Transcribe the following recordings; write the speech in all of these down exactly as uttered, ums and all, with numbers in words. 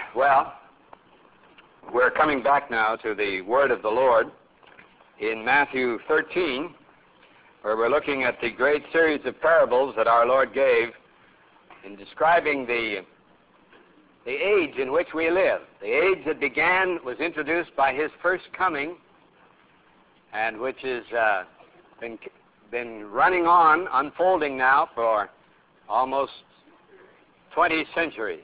Well, we're coming back now to the Word of the Lord in Matthew thirteen, where we're looking at the great series of parables that our Lord gave in describing the, the age in which we live. The age that began, was introduced by His first coming, and which has uh, been, been running on, unfolding now for almost twenty centuries.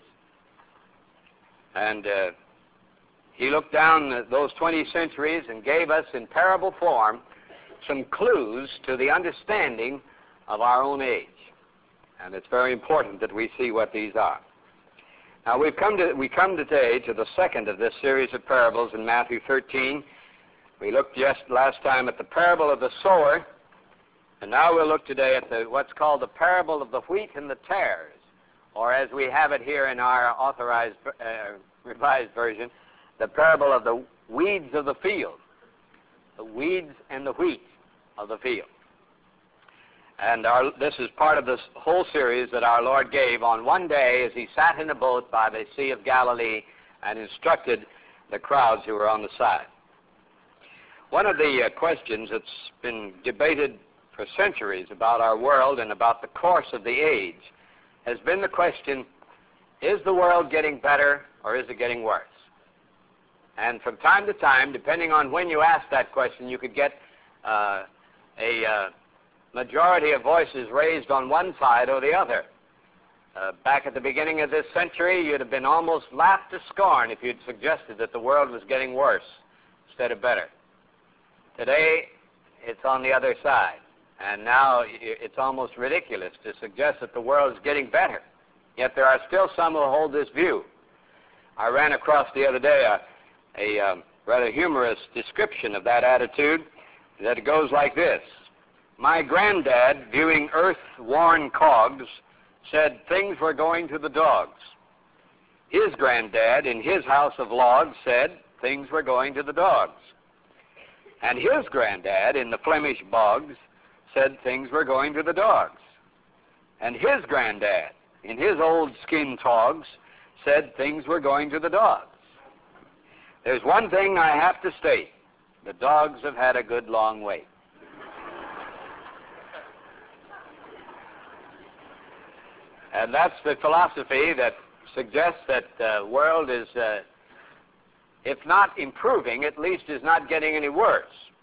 And uh, He looked down those twenty centuries and gave us in parable form some clues to the understanding of our own age. And it's very important that we see what these are. Now, we've come to, we come today to the second of this series of parables in Matthew thirteen. We looked just last time at the parable of the sower, and now we'll look today at the, what's called the parable of the wheat and the tares, or as we have it here in our authorized, uh, revised version, the parable of the weeds of the field, the weeds and the wheat of the field. And our, this is part of this whole series that our Lord gave on one day as He sat in a boat by the Sea of Galilee and instructed the crowds who were on the side. One of the uh, questions that's been debated for centuries about our world and about the course of the age has been the question, is the world getting better or is it getting worse? And from time to time, depending on when you ask that question, you could get uh, a uh, majority of voices raised on one side or the other. Uh, back at the beginning of this century, you'd have been almost laughed to scorn if you'd suggested that the world was getting worse instead of better. Today, it's on the other side. And now it's almost ridiculous to suggest that the world is getting better. Yet there are still some who hold this view. I ran across the other day a a um, rather humorous description of that attitude that goes like this. My granddad, viewing earth-worn cogs, said things were going to the dogs. His granddad, in his house of logs, said things were going to the dogs. And his granddad, in the Flemish bogs, said things were going to the dogs. And his granddad, in his old skin togs, said things were going to the dogs. There's one thing I have to state. The dogs have had a good long wait. And that's the philosophy that suggests that the uh, world is, uh, if not improving, at least is not getting any worse.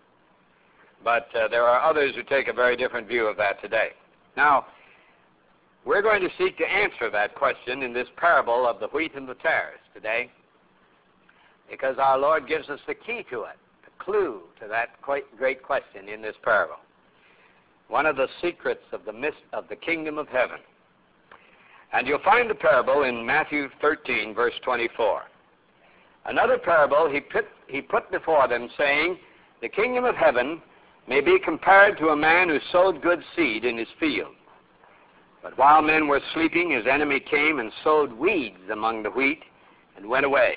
But uh, there are others who take a very different view of that today. Now, we're going to seek to answer that question in this parable of the wheat and the tares today, because our Lord gives us the key to it, the clue to that quite great question in this parable. One of the secrets of the mist of the kingdom of heaven. And you'll find the parable in Matthew thirteen, verse twenty-four. Another parable he put, he put before them, saying, the kingdom of heaven may be compared to a man who sowed good seed in his field. But while men were sleeping, his enemy came and sowed weeds among the wheat and went away.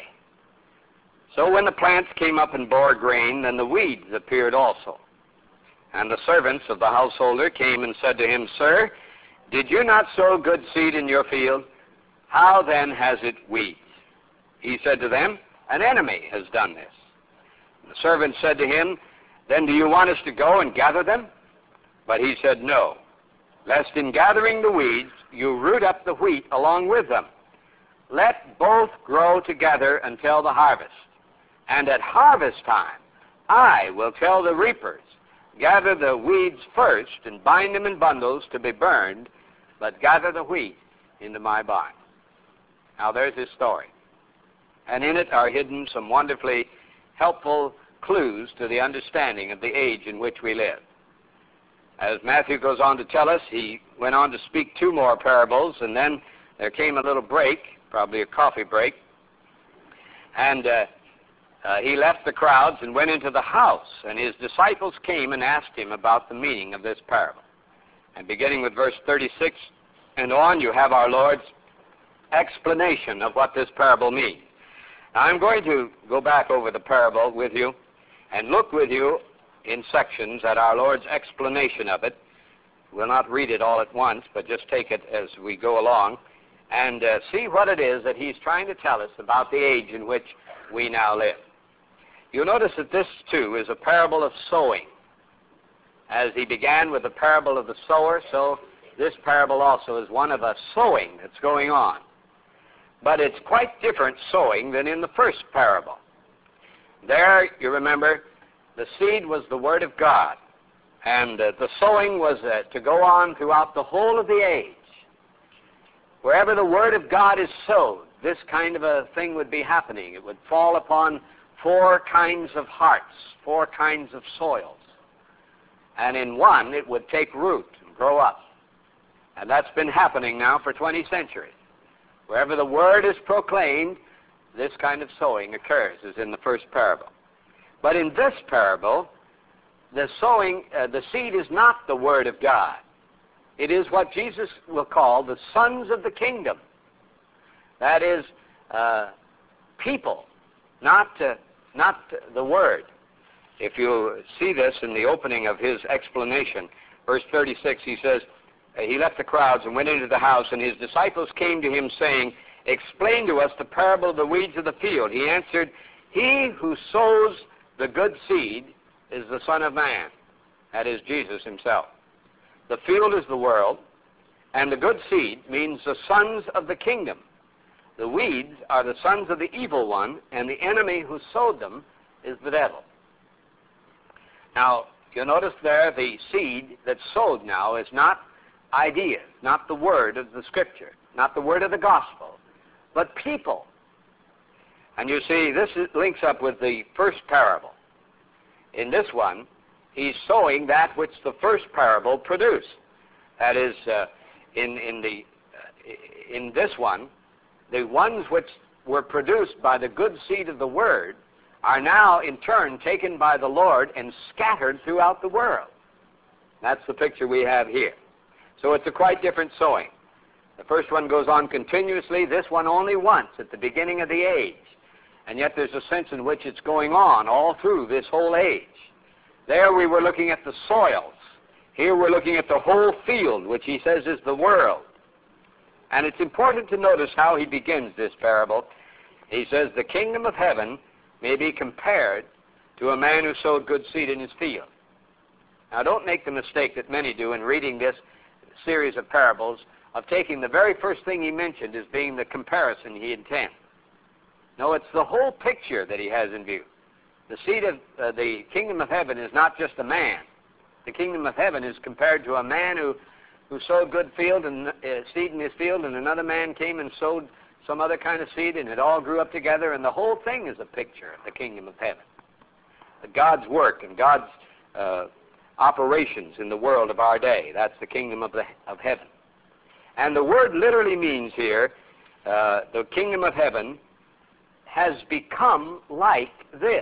So when the plants came up and bore grain, then the weeds appeared also. And the servants of the householder came and said to him, Sir, did you not sow good seed in your field? How then has it weeds? He said to them, An enemy has done this. And the servants said to him, Then do you want us to go and gather them? But he said, No, lest in gathering the weeds you root up the wheat along with them. Let both grow together until the harvest. And at harvest time, I will tell the reapers, gather the weeds first and bind them in bundles to be burned, but gather the wheat into my barn. Now there's his story. And in it are hidden some wonderfully helpful clues to the understanding of the age in which we live. As Matthew goes on to tell us, he went on to speak two more parables, and then there came a little break, probably a coffee break, and uh, Uh, he left the crowds and went into the house, and his disciples came and asked him about the meaning of this parable. And beginning with verse thirty-six and on, you have our Lord's explanation of what this parable means. Now, I'm going to go back over the parable with you and look with you in sections at our Lord's explanation of it. We'll not read it all at once, but just take it as we go along and uh, see what it is that he's trying to tell us about the age in which we now live. You'll notice that this, too, is a parable of sowing. As he began with the parable of the sower, so this parable also is one of a sowing that's going on. But it's quite different sowing than in the first parable. There, you remember, the seed was the Word of God, and uh, the sowing was uh, to go on throughout the whole of the age. Wherever the Word of God is sowed, this kind of a thing would be happening. It would fall upon four kinds of hearts, four kinds of soils. And in one, it would take root and grow up. And that's been happening now for twenty centuries. Wherever the Word is proclaimed, this kind of sowing occurs, as in the first parable. But in this parable, the sowing, uh, the seed is not the Word of God. It is what Jesus will call the sons of the kingdom. That is, uh, people, not, uh, not the Word. If you see this in the opening of his explanation, verse thirty-six, he says, he left the crowds and went into the house, and his disciples came to him, saying, "Explain to us the parable of the weeds of the field." He answered, "He who sows the good seed is the Son of Man." That is Jesus himself. The field is the world, and the good seed means the sons of the kingdom. The weeds are the sons of the evil one, and the enemy who sowed them is the devil. Now, you'll notice there the seed that's sowed now is not ideas, not the word of the Scripture, not the word of the gospel, but people. And you see, this is, links up with the first parable. In this one, he's sowing that which the first parable produced. That is, uh, in, in, the, uh, in this one, the ones which were produced by the good seed of the Word are now, in turn, taken by the Lord and scattered throughout the world. That's the picture we have here. So it's a quite different sowing. The first one goes on continuously, this one only once at the beginning of the age. And yet there's a sense in which it's going on all through this whole age. There we were looking at the soils. Here we're looking at the whole field, which he says is the world. And it's important to notice how he begins this parable. He says, the kingdom of heaven may be compared to a man who sowed good seed in his field. Now don't make the mistake that many do in reading this series of parables of taking the very first thing he mentioned as being the comparison he intends. No, it's the whole picture that he has in view. The seed of uh, the kingdom of heaven is not just a man. The kingdom of heaven is compared to a man who, who sowed good field and uh, seed in his field, and another man came and sowed some other kind of seed, and it all grew up together, and the whole thing is a picture of the kingdom of heaven. God's work and God's uh, operations in the world of our day. That's the kingdom of, the, of heaven. And the word literally means here, uh, the kingdom of heaven has become like this.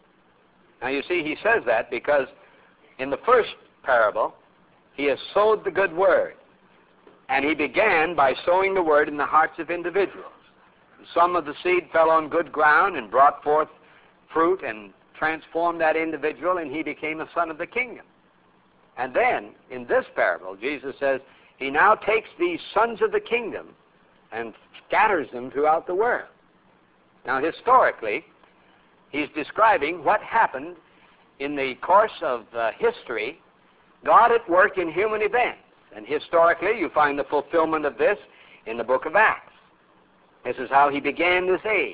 Now you see, he says that because in the first parable, he has sowed the good word. And he began by sowing the word in the hearts of individuals. Some of the seed fell on good ground and brought forth fruit and transformed that individual, and he became a son of the kingdom. And then, in this parable, Jesus says, he now takes these sons of the kingdom and scatters them throughout the world. Now, historically, he's describing what happened in the course of uh, history, God at work in human events. And historically, you find the fulfillment of this in the book of Acts. This is how he began this age.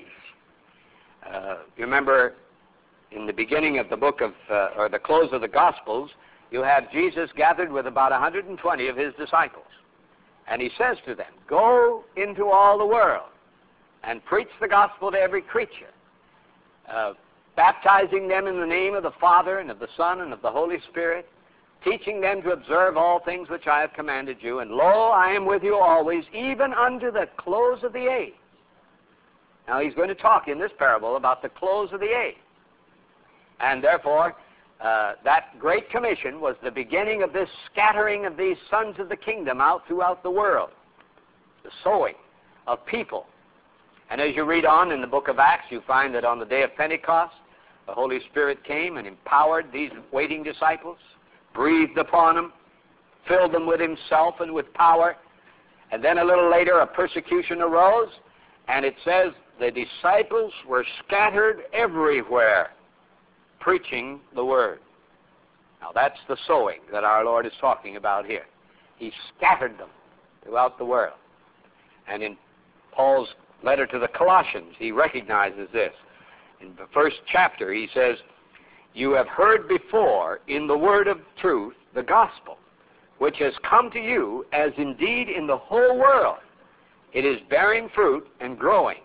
Uh, you remember, in the beginning of the book of, uh, or the close of the Gospels, you have Jesus gathered with about one hundred twenty of his disciples. And he says to them, go into all the world and preach the gospel to every creature, uh, baptizing them in the name of the Father and of the Son and of the Holy Spirit, teaching them to observe all things which I have commanded you. And lo, I am with you always, even unto the close of the age. Now he's going to talk in this parable about the close of the age. And therefore, uh, that great commission was the beginning of this scattering of these sons of the kingdom out throughout the world. The sowing of people. And as you read on in the book of Acts, you find that on the day of Pentecost, the Holy Spirit came and empowered these waiting disciples, breathed upon them, filled them with himself and with power, And then a little later a persecution arose, and it says the disciples were scattered everywhere, preaching the word. Now that's the sowing that our Lord is talking about here. He scattered them throughout the world. And in Paul's letter to the Colossians, he recognizes this. In the first chapter, he says, "You have heard before in the word of truth, the gospel, which has come to you, as indeed in the whole world it is bearing fruit and growing."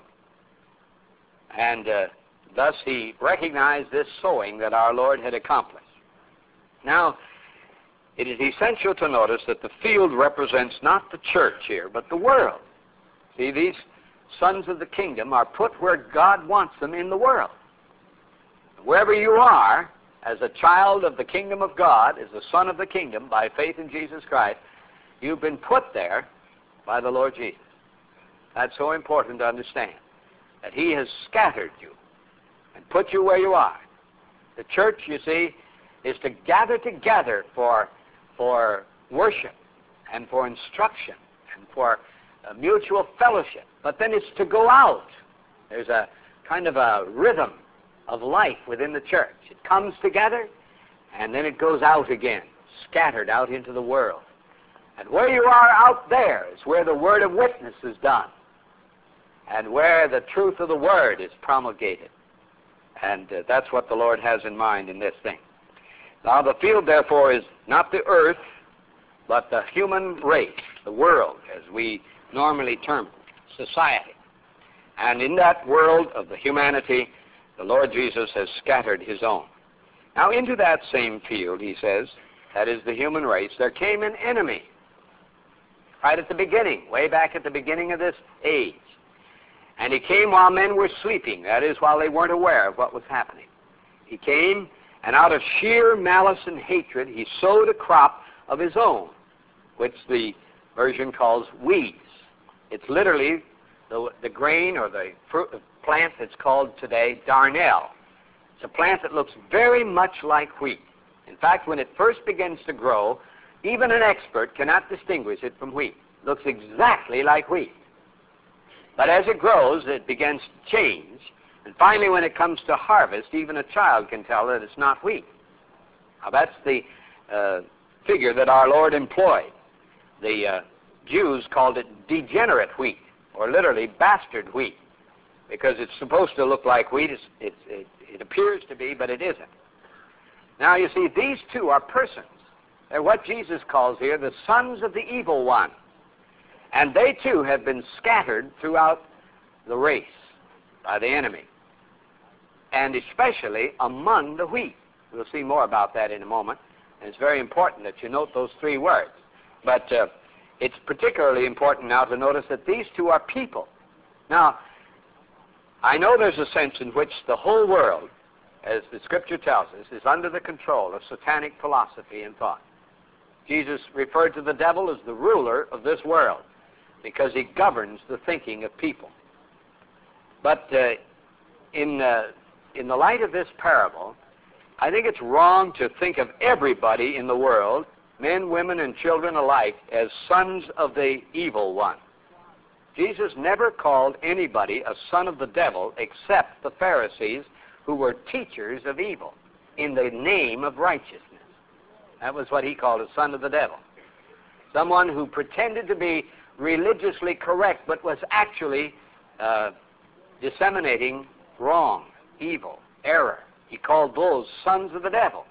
And uh, thus he recognized this sowing that our Lord had accomplished. Now, it is essential to notice that the field represents not the church here, but the world. See, these sons of the kingdom are put where God wants them in the world. Wherever you are, as a child of the kingdom of God, as a son of the kingdom, by faith in Jesus Christ, you've been put there by the Lord Jesus. That's so important to understand, that he has scattered you and put you where you are. The church, you see, is to gather together for, for worship and for instruction and for uh, mutual fellowship. But then it's to go out. There's a kind of a rhythm of life within the church. It comes together, and then it goes out again, scattered out into the world. And where you are out there is where the word of witness is done, and where the truth of the word is promulgated. And uh, that's what the Lord has in mind in this thing. Now the field, therefore, is not the earth, but the human race, the world, as we normally term it, society. And in that world of the humanity, the Lord Jesus has scattered his own. Now into that same field, he says, that is the human race, there came an enemy. Right at the beginning, way back at the beginning of this age. And he came while men were sleeping, that is, while they weren't aware of what was happening. He came, and out of sheer malice and hatred, he sowed a crop of his own, which the version calls weeds. It's literally the, the grain or the fruit, plant that's called today darnel. It's a plant that looks very much like wheat. In fact, when it first begins to grow, even an expert cannot distinguish it from wheat. It looks exactly like wheat. But as it grows, it begins to change. And finally, when it comes to harvest, even a child can tell that it's not wheat. Now, that's the uh, figure that our Lord employed. The uh, Jews called it degenerate wheat, or literally bastard wheat, because it's supposed to look like wheat. It's, it's, it, it appears to be, but it isn't. Now, you see, these two are persons. They're what Jesus calls here the sons of the evil one. And they, too, have been scattered throughout the race by the enemy, and especially among the wheat. We'll see more about that in a moment, and it's very important that you note those three words. But uh, it's particularly important now to notice that these two are people. Now, I know there's a sense in which the whole world, as the Scripture tells us, is under the control of satanic philosophy and thought. Jesus referred to the devil as the ruler of this world because he governs the thinking of people. But uh, in, uh, in the light of this parable, I think it's wrong to think of everybody in the world, men, women, and children alike, as sons of the evil one. Jesus never called anybody a son of the devil except the Pharisees, who were teachers of evil in the name of righteousness. That was what he called a son of the devil. Someone who pretended to be religiously correct but was actually uh, disseminating wrong, evil, error. He called those sons of the devil.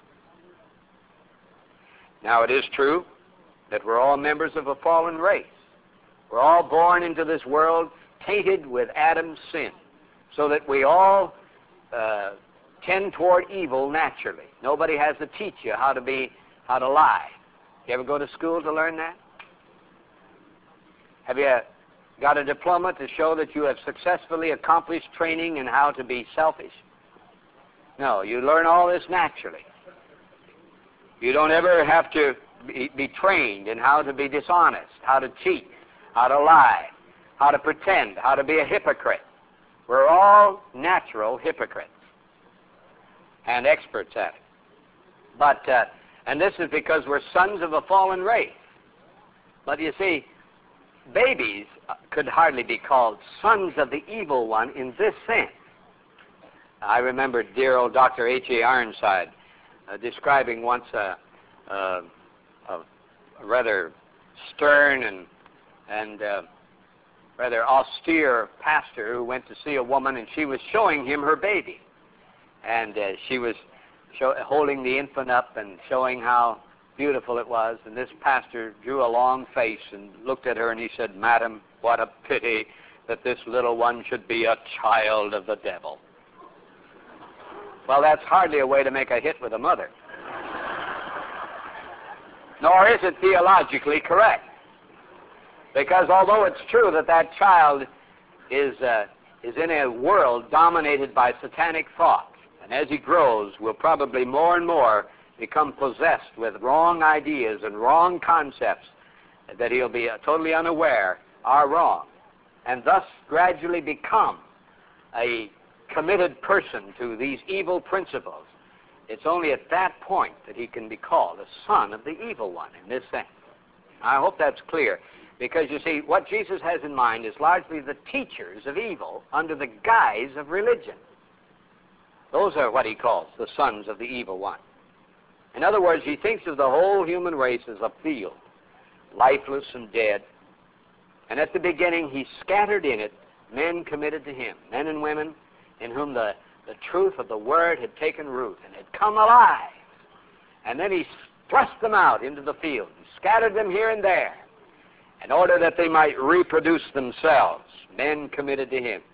Now, it is true that we're all members of a fallen race. We're all born into this world tainted with Adam's sin, so that we all uh, tend toward evil naturally. Nobody has to teach you how to be, how to lie. You ever go to school to learn that? Have you got a diploma to show that you have successfully accomplished training in how to be selfish? No, you learn all this naturally. You don't ever have to be, be trained in how to be dishonest, how to cheat, how to lie, how to pretend, how to be a hypocrite. We're all natural hypocrites and experts at it. But, uh, and this is because we're sons of a fallen race. But you see, babies could hardly be called sons of the evil one in this sense. I remember dear old Doctor H A Ironside uh, describing once a, a, a rather stern and, and uh, rather austere pastor who went to see a woman, and she was showing him her baby. And uh, she was show, holding the infant up and showing how beautiful it was. And this pastor drew a long face and looked at her, and he said, "Madam, what a pity that this little one should be a child of the devil." Well, that's hardly a way to make a hit with a mother. Nor is it theologically correct. Because although it's true that that child is, uh, is in a world dominated by satanic thought, and as he grows will probably more and more become possessed with wrong ideas and wrong concepts that he'll be uh, totally unaware are wrong, and thus gradually become a committed person to these evil principles, it's only at that point that he can be called a son of the evil one in this sense. I hope that's clear. Because, you see, what Jesus has in mind is largely the teachers of evil under the guise of religion. Those are what he calls the sons of the evil one. In other words, he thinks of the whole human race as a field, lifeless and dead. And at the beginning, he scattered in it men committed to him, men and women in whom the, the truth of the Word had taken root and had come alive. And then he thrust them out into the field and scattered them here and there, in order that they might reproduce themselves, men committed to him.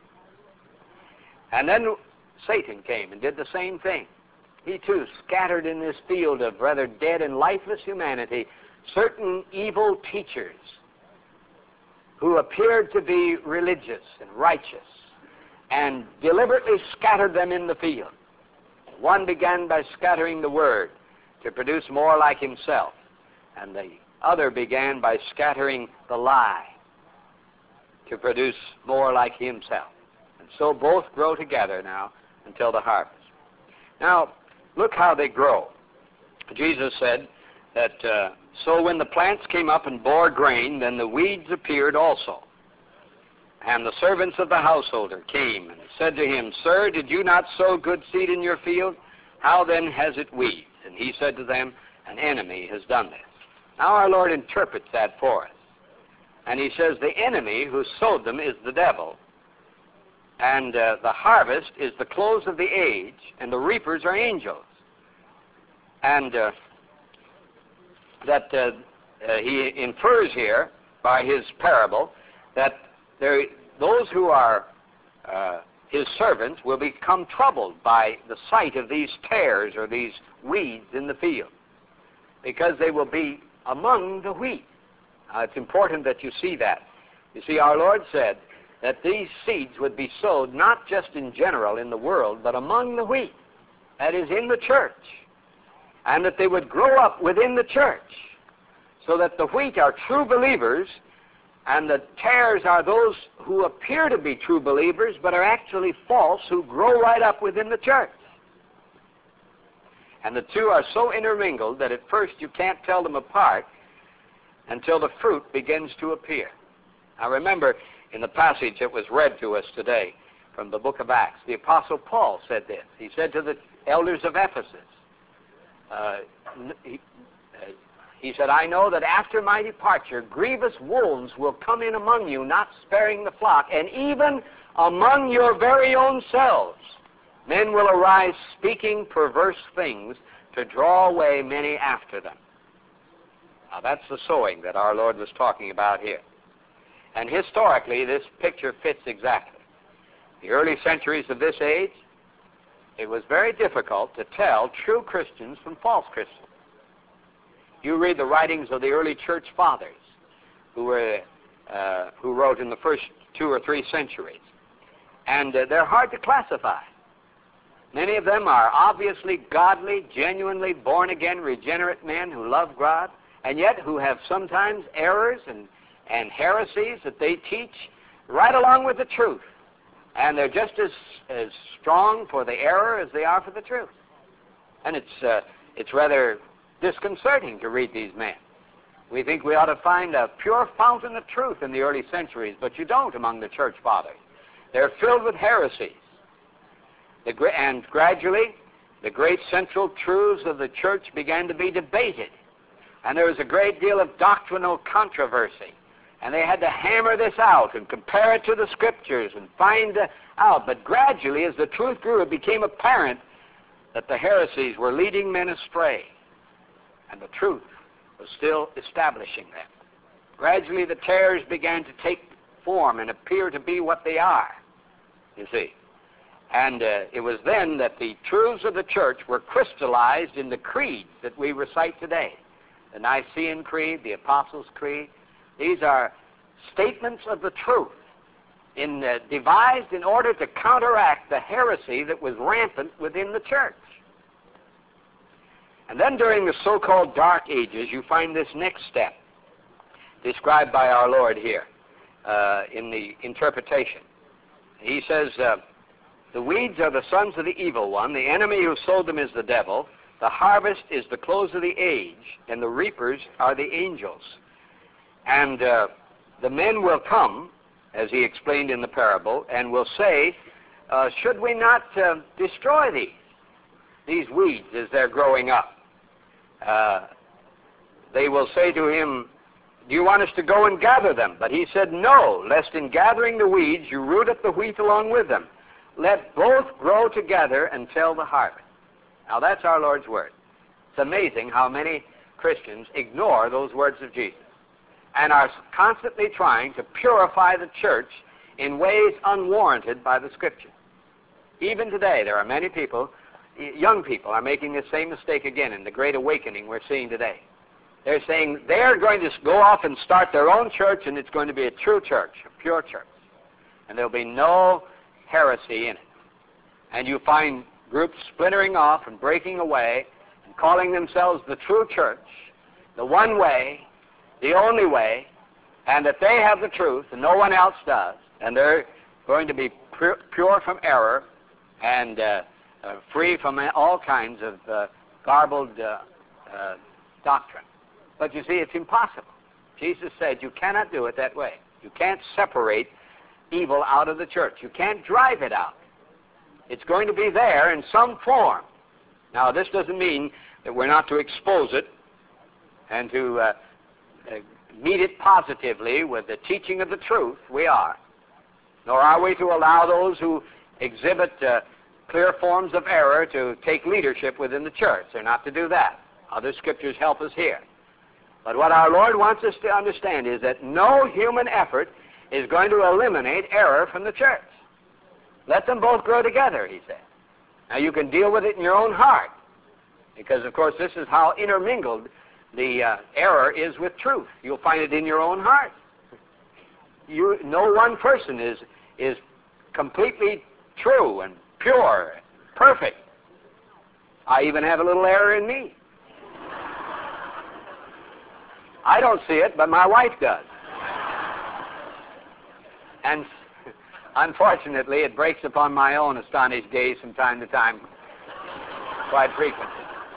And then Satan came and did the same thing. He too scattered in this field of rather dead and lifeless humanity certain evil teachers who appeared to be religious and righteous, and deliberately scattered them in the field. One began by scattering the Word to produce more like himself, and the other began by scattering the lie to produce more like himself. And so both grow together now until the harvest. Now, look how they grow. Jesus said that, uh, so when the plants came up and bore grain, then the weeds appeared also. And the servants of the householder came and said to him, "Sir, did you not sow good seed in your field? How then has it weeds?" And he said to them, "An enemy has done this." Now our Lord interprets that for us. And he says the enemy who sowed them is the devil. And uh, the harvest is the close of the age, and the reapers are angels. And uh, that uh, uh, he infers here by his parable that there, those who are uh, his servants will become troubled by the sight of these tares or these weeds in the field, because they will be among the wheat. Now, it's important that you see that. You see, our Lord said that these seeds would be sowed not just in general in the world, but among the wheat, that is, in the church, and that they would grow up within the church, so that the wheat are true believers, and the tares are those who appear to be true believers, but are actually false, who grow right up within the church. And the two are so intermingled that at first you can't tell them apart until the fruit begins to appear. Now remember, in the passage that was read to us today from the book of Acts, the Apostle Paul said this. He said to the elders of Ephesus, uh, he, uh, he said, "I know that after my departure, grievous wolves will come in among you, not sparing the flock, and even among your very own selves men will arise speaking perverse things to draw away many after them." Now that's the sowing that our Lord was talking about here. And historically, this picture fits exactly. The early centuries of this age, it was very difficult to tell true Christians from false Christians. You read the writings of the early church fathers who were uh, who wrote in the first two or three centuries, and uh, they're hard to classify. Many of them are obviously godly, genuinely born-again, regenerate men who love God, and yet who have sometimes errors and, and heresies that they teach right along with the truth. And they're just as, as strong for the error as they are for the truth. And it's, uh, it's rather disconcerting to read these men. We think we ought to find a pure fountain of truth in the early centuries, but you don't among the church fathers. They're filled with heresies. The, and gradually, the great central truths of the church began to be debated. And there was a great deal of doctrinal controversy. And they had to hammer this out and compare it to the Scriptures and find uh, out. But gradually, as the truth grew, it became apparent that the heresies were leading men astray. And the truth was still establishing them. Gradually, the tares began to take form and appear to be what they are, you see. And uh, it was then that the truths of the church were crystallized in the creeds that we recite today. The Nicene Creed, the Apostles' Creed. These are statements of the truth in, uh, devised in order to counteract the heresy that was rampant within the church. And then during the so-called Dark Ages, you find this next step described by our Lord here uh, in the interpretation. He says, uh, the weeds are the sons of the evil one. The enemy who sowed them is the devil. The harvest is the close of the age, and the reapers are the angels. And uh, the men will come, as he explained in the parable, and will say, uh, should we not uh, destroy these, these weeds as they're growing up? Uh, they will say to him, do you want us to go and gather them? But he said, no, lest in gathering the weeds you root up the wheat along with them. Let both grow together until the harvest. Now that's our Lord's word. It's amazing how many Christians ignore those words of Jesus and are constantly trying to purify the church in ways unwarranted by the Scripture. Even today, there are many people, young people, are making this same mistake again in the great awakening we're seeing today. They're saying they're going to go off and start their own church, and it's going to be a true church, a pure church. And there'll be no heresy in it. And you find groups splintering off and breaking away and calling themselves the true church, the one way, the only way, and that they have the truth and no one else does, and they're going to be pure, pure from error and uh, uh, free from all kinds of uh, garbled uh, uh, doctrine. But you see, it's impossible. Jesus said you cannot do it that way. You can't separate evil out of the church. You can't drive it out. It's going to be there in some form. Now, this doesn't mean that we're not to expose it and to uh, uh, meet it positively with the teaching of the truth. We are. Nor are we to allow those who exhibit uh, clear forms of error to take leadership within the church. They're not to do that. Other Scriptures help us here. But what our Lord wants us to understand is that no human effort is going to eliminate error from the church. Let them both grow together, he said. Now, you can deal with it in your own heart, because, of course, this is how intermingled the uh, error is with truth. You'll find it in your own heart. You, no one person is, is completely true and pure, perfect. I even have a little error in me. I don't see it, but my wife does. And unfortunately, it breaks upon my own astonished gaze from time to time, quite frequently.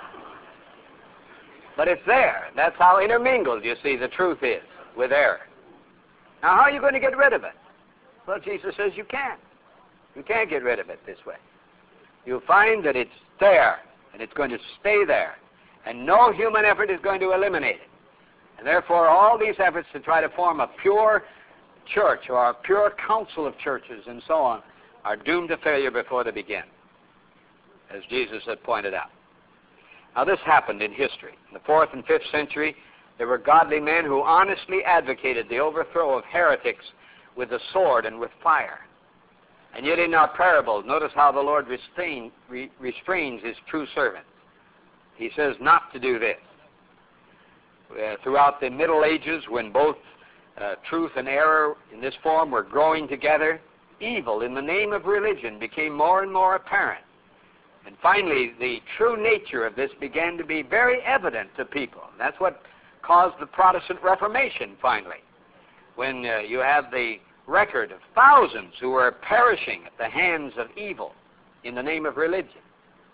But it's there. That's how intermingled, you see, the truth is with error. Now, how are you going to get rid of it? Well, Jesus says you can't. You can't get rid of it this way. You'll find that it's there, and it's going to stay there, and no human effort is going to eliminate it. And therefore, all these efforts to try to form a pure church or a pure council of churches and so on are doomed to failure before they begin, as Jesus had pointed out. Now, this happened in history. In the fourth and fifth century, there were godly men who honestly advocated the overthrow of heretics with the sword and with fire. And yet in our parable, notice how the Lord restrain, re, restrains his true servants. He says not to do this. Uh, throughout the Middle Ages, when both uh, truth and error in this form were growing together, evil in the name of religion became more and more apparent. And finally, the true nature of this began to be very evident to people. That's what caused the Protestant Reformation, finally, when uh, you have the record of thousands who were perishing at the hands of evil in the name of religion.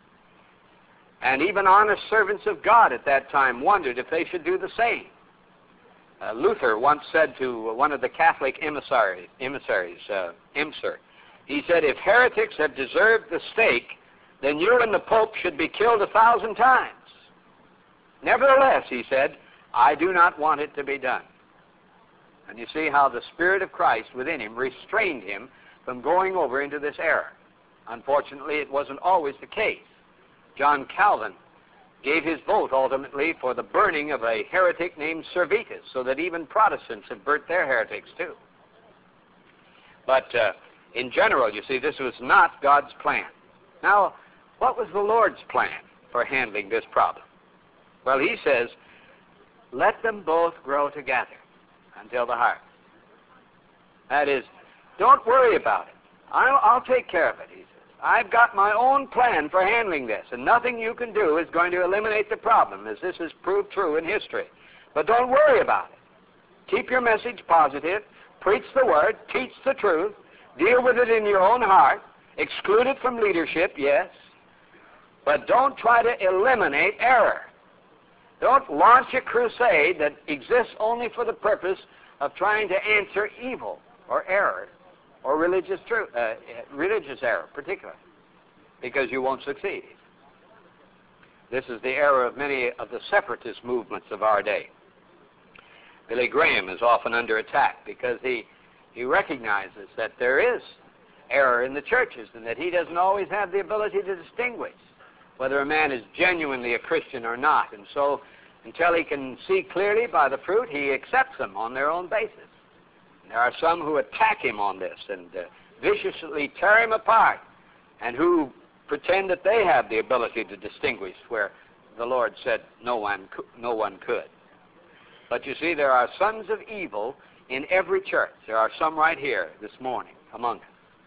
And even honest servants of God at that time wondered if they should do the same. Uh, Luther once said to one of the Catholic emissaries, emissaries uh, Imser, he said, if heretics have deserved the stake, then you and the Pope should be killed a thousand times. Nevertheless, he said, I do not want it to be done. And you see how the Spirit of Christ within him restrained him from going over into this error. Unfortunately, it wasn't always the case. John Calvin gave his vote ultimately for the burning of a heretic named Servetus, so that even Protestants have burnt their heretics too. But uh, in general, you see, this was not God's plan. Now, what was the Lord's plan for handling this problem? Well, he says, let them both grow together until the harvest. That is, don't worry about it. I'll, I'll take care of it, he says. I've got my own plan for handling this, and nothing you can do is going to eliminate the problem, as this has proved true in history. But don't worry about it. Keep your message positive, preach the Word, teach the truth, deal with it in your own heart, exclude it from leadership, yes, but don't try to eliminate error. Don't launch a crusade that exists only for the purpose of trying to answer evil or error or religious truth, uh, religious error particularly, because you won't succeed. This is the error of many of the separatist movements of our day. Billy Graham is often under attack because he, he recognizes that there is error in the churches and that he doesn't always have the ability to distinguish whether a man is genuinely a Christian or not. And so until he can see clearly by the fruit, he accepts them on their own basis. And there are some who attack him on this and uh, viciously tear him apart, and who pretend that they have the ability to distinguish where the Lord said no one, no one could. But you see, there are sons of evil in every church. There are some right here this morning among us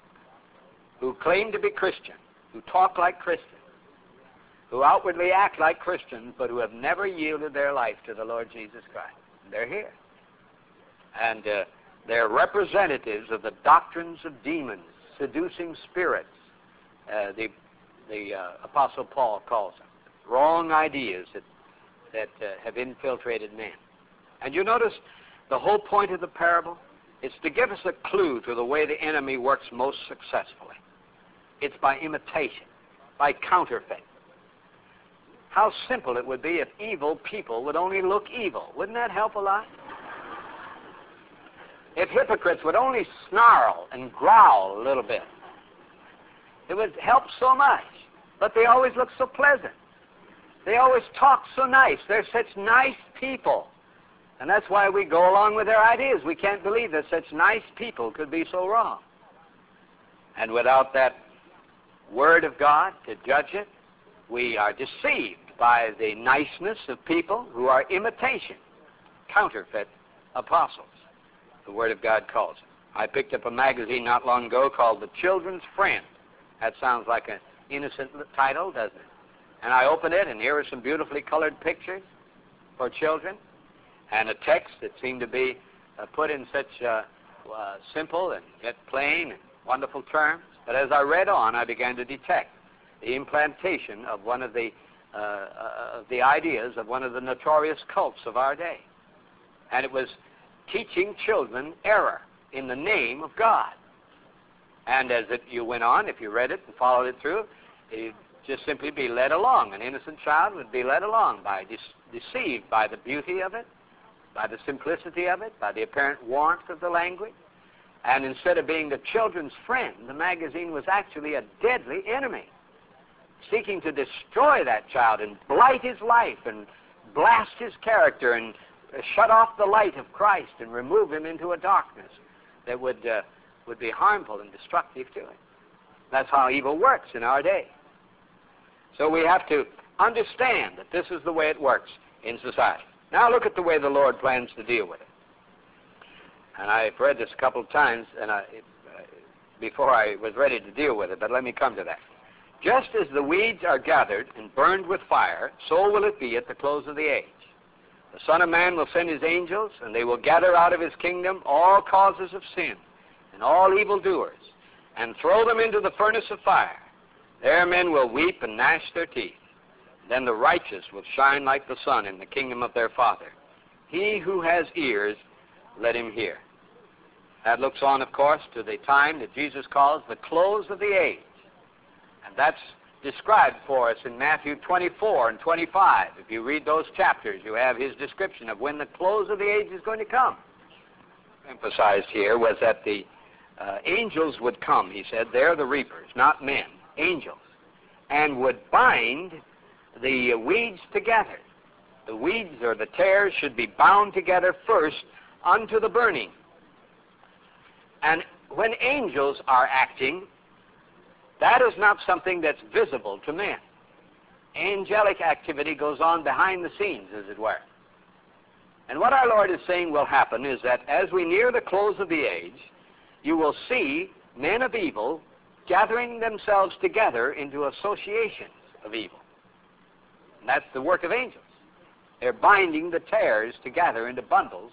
who claim to be Christian, who talk like Christians, who outwardly act like Christians, but who have never yielded their life to the Lord Jesus Christ. They're here. And uh, they're representatives of the doctrines of demons, seducing spirits, uh, the, the uh, Apostle Paul calls them. Wrong ideas that, that uh, have infiltrated men. And you notice the whole point of the parable is to give us a clue to the way the enemy works most successfully. It's by imitation, by counterfeit. How simple it would be if evil people would only look evil. Wouldn't that help a lot? If hypocrites would only snarl and growl a little bit, it would help so much. But they always look so pleasant. They always talk so nice. They're such nice people. And that's why we go along with their ideas. We can't believe that such nice people could be so wrong. And without that Word of God to judge it, we are deceived by the niceness of people who are imitation, counterfeit apostles, the Word of God calls it. I picked up a magazine not long ago called The Children's Friend. That sounds like an innocent title, doesn't it? And I opened it, and here are some beautifully colored pictures for children, and a text that seemed to be uh, put in such uh, uh, simple and yet plain and wonderful terms. But as I read on, I began to detect the implantation of one of the uh, uh, the ideas of one of the notorious cults of our day. And it was teaching children error in the name of God. And as it, you went on, if you read it and followed it through, you'd just simply be led along. An innocent child would be led along by de- deceived by the beauty of it, by the simplicity of it, by the apparent warmth of the language. And instead of being the children's friend, the magazine was actually a deadly enemy, seeking to destroy that child and blight his life and blast his character and uh, shut off the light of Christ and remove him into a darkness that would, uh, would be harmful and destructive to him. That's how evil works in our day. So we have to understand that this is the way it works in society. Now look at the way the Lord plans to deal with it. And I've read this a couple of times and I, uh, before I was ready to deal with it, but let me come to that. Just as the weeds are gathered and burned with fire, so will it be at the close of the age. The Son of Man will send his angels, and they will gather out of his kingdom all causes of sin and all evildoers, and throw them into the furnace of fire. There men will weep and gnash their teeth. Then the righteous will shine like the sun in the kingdom of their Father. He who has ears, let him hear. That looks on, of course, to the time that Jesus calls the close of the age. And that's described for us in Matthew twenty-four and twenty-five. If you read those chapters, you have his description of when the close of the age is going to come. Emphasized here was that the uh, angels would come, he said. They're the reapers, not men, angels, and would bind the weeds together. The weeds or the tares should be bound together first unto the burning. And when angels are acting, that is not something that's visible to men. Angelic activity goes on behind the scenes, as it were. And what our Lord is saying will happen is that as we near the close of the age, you will see men of evil gathering themselves together into associations of evil. And that's the work of angels. They're binding the tares together into bundles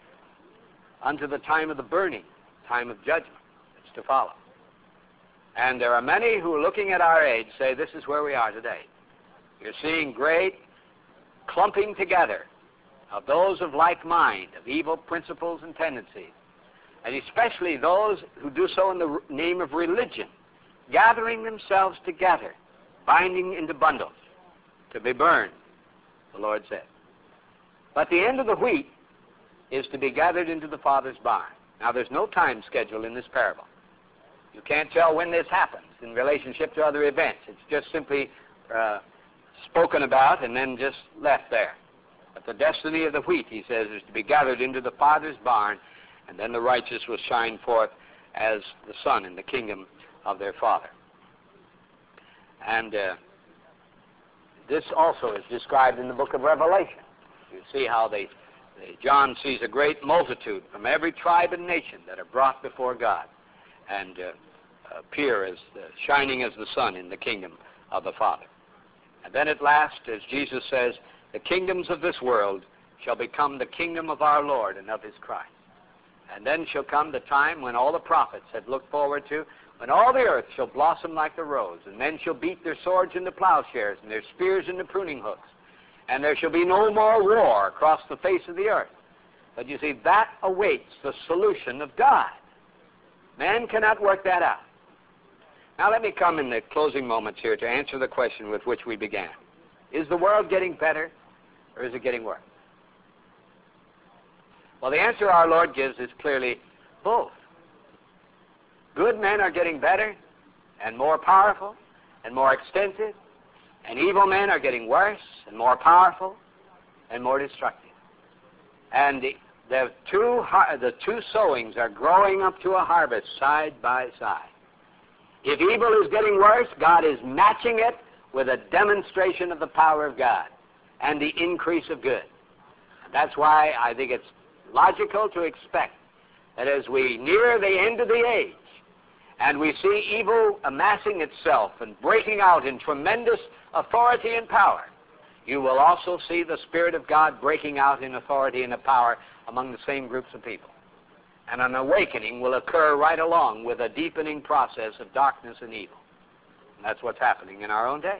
unto the time of the burning, time of judgment that's to follow. And there are many who, looking at our age, say this is where we are today. You're seeing great clumping together of those of like mind, of evil principles and tendencies, and especially those who do so in the name of religion, gathering themselves together, binding into bundles to be burned, the Lord said. But the end of the wheat is to be gathered into the Father's barn. Now, there's no time schedule in this parable. You can't tell when this happens in relationship to other events. It's just simply uh, spoken about and then just left there. But the destiny of the wheat, he says, is to be gathered into the Father's barn, and then the righteous will shine forth as the sun in the kingdom of their Father. And uh, this also is described in the book of Revelation. You see how they, they, John sees a great multitude from every tribe and nation that are brought before God and uh, appear as uh, shining as the sun in the kingdom of the Father. And then at last, as Jesus says, the kingdoms of this world shall become the kingdom of our Lord and of his Christ. And then shall come the time when all the prophets had looked forward to, when all the earth shall blossom like the rose, and men shall beat their swords into plowshares and their spears into pruning hooks, and there shall be no more war across the face of the earth. But you see, that awaits the solution of God. Man cannot work that out. Now let me come in the closing moments here to answer the question with which we began. Is the world getting better, or is it getting worse? Well, the answer our Lord gives is clearly both. Good men are getting better and more powerful and more extensive, and evil men are getting worse and more powerful and more destructive. And the, the, two, the two sowings are growing up to a harvest side by side. If evil is getting worse, God is matching it with a demonstration of the power of God and the increase of good. And that's why I think it's logical to expect that as we near the end of the age and we see evil amassing itself and breaking out in tremendous authority and power, you will also see the Spirit of God breaking out in authority and power among the same groups of people. And an awakening will occur right along with a deepening process of darkness and evil. And that's what's happening in our own day.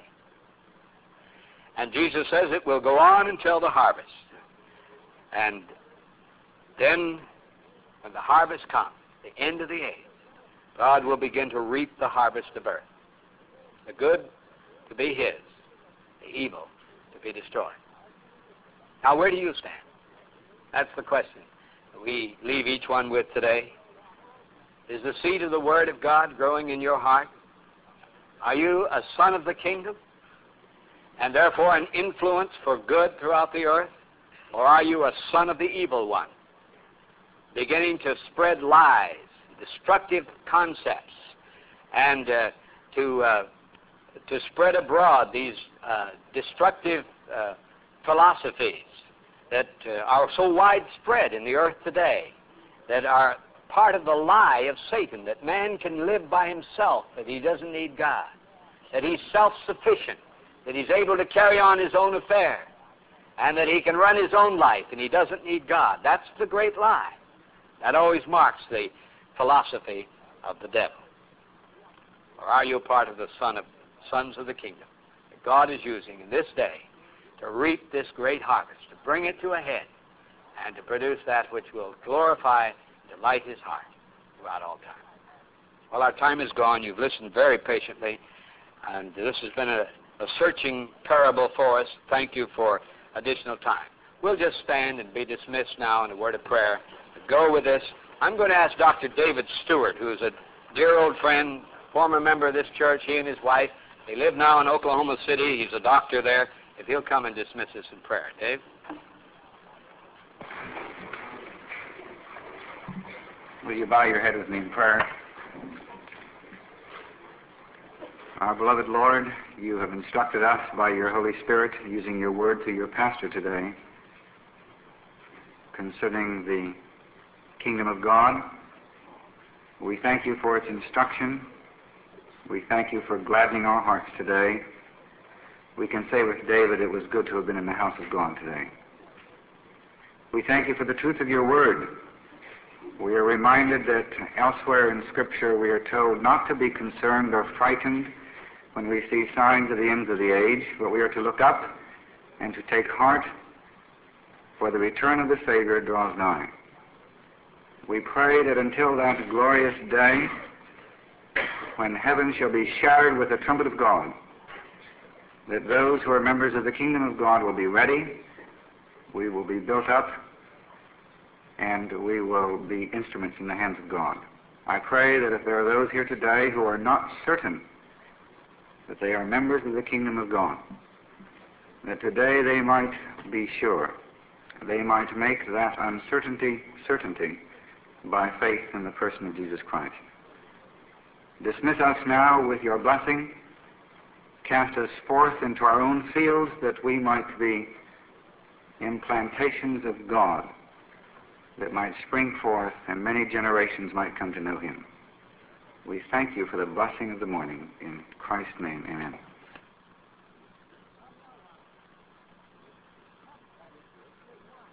And Jesus says it will go on until the harvest. And then, when the harvest comes, the end of the age, God will begin to reap the harvest of earth. The good to be his, the evil to be destroyed. Now, where do you stand? That's the question we leave each one with today. Is the seed of the Word of God growing in your heart? Are you a son of the kingdom, and therefore an influence for good throughout the earth? Or are you a son of the evil one, beginning to spread lies, destructive concepts, and uh, to uh, to spread abroad these uh, destructive uh, philosophies that uh, are so widespread in the earth today, that are part of the lie of Satan, that man can live by himself, that he doesn't need God, that he's self-sufficient, that he's able to carry on his own affair, and that he can run his own life and he doesn't need God. That's the great lie. That always marks the philosophy of the devil. Or are you a part of the son of, sons of the kingdom that God is using in this day to reap this great harvest, to bring it to a head, and to produce that which will glorify and delight his heart throughout all time. Well, our time is gone. You've listened very patiently, and this has been a, a searching parable for us. Thank you for additional time. We'll just stand and be dismissed now in a word of prayer. Go with this. I'm going to ask Doctor David Stewart, who is a dear old friend, former member of this church, he and his wife. They live now in Oklahoma City. He's a doctor there. If he'll come and dismiss us in prayer. Dave? Will you bow your head with me in prayer? Our beloved Lord, you have instructed us by your Holy Spirit, using your word to your pastor today, concerning the kingdom of God. We thank you for its instruction. We thank you for gladdening our hearts today. We can say with David, it was good to have been in the house of God today. We thank you for the truth of your word. We are reminded that elsewhere in Scripture we are told not to be concerned or frightened when we see signs of the ends of the age, but we are to look up and to take heart, for the return of the Savior draws nigh. We pray that until that glorious day, when heaven shall be shattered with the trumpet of God, that those who are members of the kingdom of God will be ready, we will be built up, and we will be instruments in the hands of God. I pray that if there are those here today who are not certain that they are members of the kingdom of God, that today they might be sure, they might make that uncertainty certainty by faith in the person of Jesus Christ. Dismiss us now with your blessing. Cast us forth into our own fields that we might be implantations of God that might spring forth and many generations might come to know him. We thank you for the blessing of the morning. In Christ's name, amen.